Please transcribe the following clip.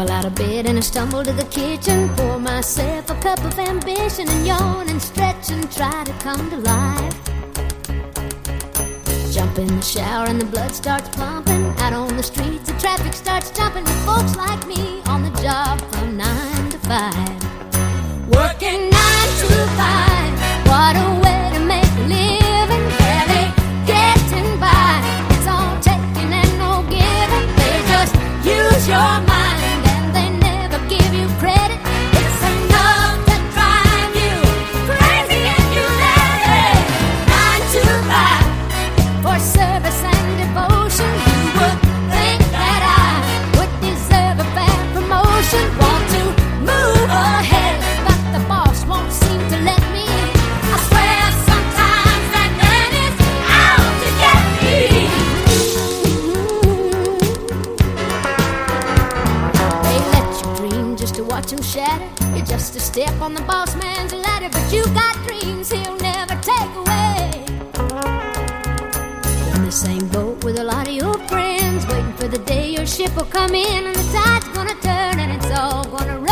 Out of bed and I stumble to the kitchen, pour myself a cup of ambition and yawn and stretch and try to come to life. Jump in the shower and the blood starts pumping. Out on the streets the traffic starts jumping with folks like me on the job from 9 to 5. Working 9 to 5, what a way to make a living. Barely getting by, it's all taking and no giving. They just use your mind. You're just a step on the boss man's ladder, but you got dreams he'll never take away. In the same boat with a lot of your friends, waiting for the day your ship will come in and the tide's gonna turn and it's all gonna rain.